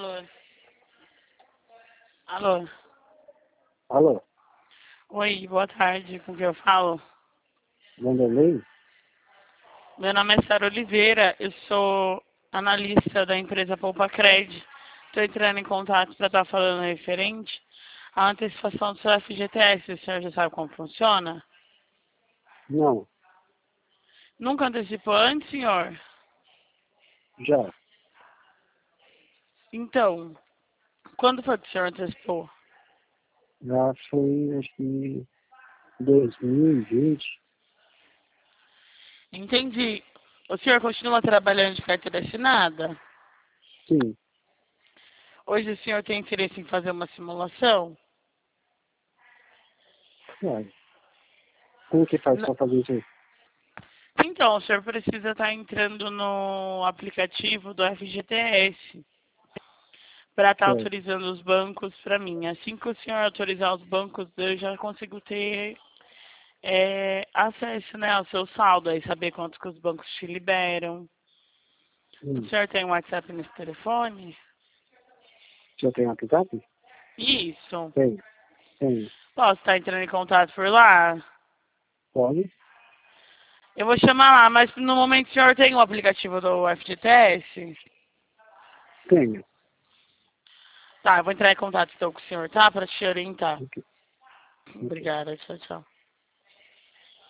Alô? Alô? Alô, Oi, boa tarde. Com quem eu falo? Vanderlei? Meu nome é Sara Oliveira. Eu sou analista da empresa Poupa Cred. Estou entrando em contato para estar falando referente à antecipação do seu FGTS. O senhor já sabe como funciona? Não, Nunca antecipou antes, senhor? já. Então, quando foi que o senhor antecipou? Já foi, acho que 2020. Entendi. O senhor continua trabalhando de carteira assinada? Sim, Hoje o senhor tem interesse em fazer uma simulação? claro. Como que faz para fazer isso aí? Então, o senhor precisa estar entrando no aplicativo do FGTS para estar Certo. autorizando os bancos para mim. Assim que o senhor autorizar os bancos, eu já consigo ter acesso, né, ao seu saldo, aí saber quanto que os bancos te liberam. O Hum. senhor tem um WhatsApp nesse telefone? Já tem WhatsApp? Isso. Tem. Posso estar entrando em contato por lá? Pode? Eu vou chamar lá, mas no momento o senhor tem o aplicativo do FGTS? Tenho. Tá, eu vou entrar em contato então com o senhor, tá? Para te orientar. Ok. Obrigada, tchau, tchau.